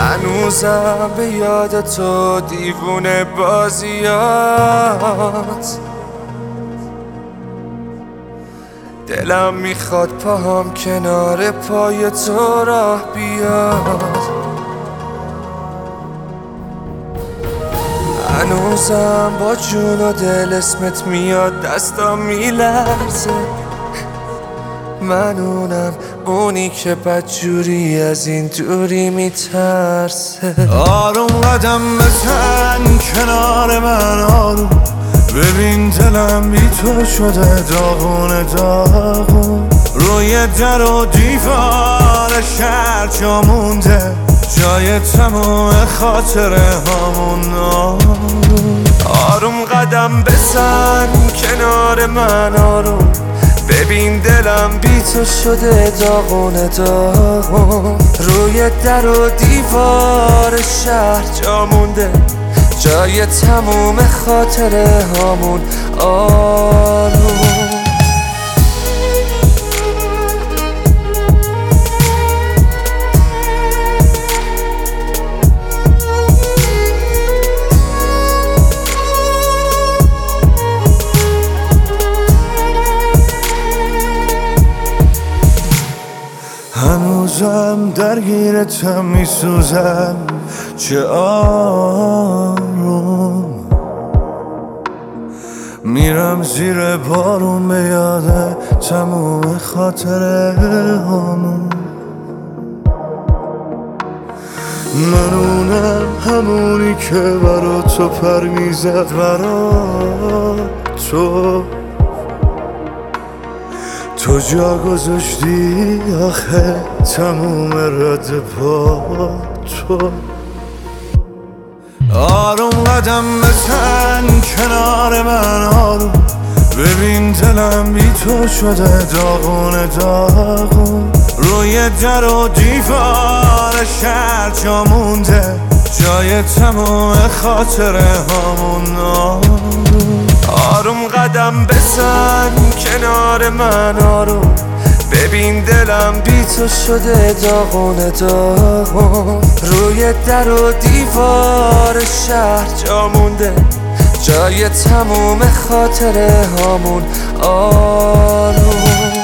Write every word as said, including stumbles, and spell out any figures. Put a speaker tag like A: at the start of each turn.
A: هنوزم به یاد تو دیوونه بازیات. دلم میخواد پاهم کنار پای تو راه بیاد. هنوزم با جون و دل اسمت میاد، دستام میلرزه. من اونم اونی که بدجوری از این دوری میترسه.
B: آروم قدم بزن کنار من، آروم ببین دلم بی تو شده داغون داغون. روی در و دیوار شهر جا مونده، جای تموم خاطره هامون.
A: آروم قدم بزن کنار من، آروم ببین دلم بی تو شده داغون داغون. روی در و دیوار شهر جا مونده، جای تموم خاطره هامون. آروم
B: هنوزم درگیرتم میسوزم، چه آروم میرم زیر بارون به یاد تموم خاطره همون. من اونم همونی که برا تو پر میزد، برا تو تو جا گذاشتی آخه تموم رد پا تو. آروم قدم بزن کنار من، آروم ببین دلم بی تو شده داغون داغون. روی در و دیوار شهر جا مونده، جای تموم خاطره هامون.
A: آروم قدم بزن کنار من، آروم ببین دلم بی تو شده داغون داغون. روی در و دیوار شهر جا مونده، جای تموم خاطره هامون. آروم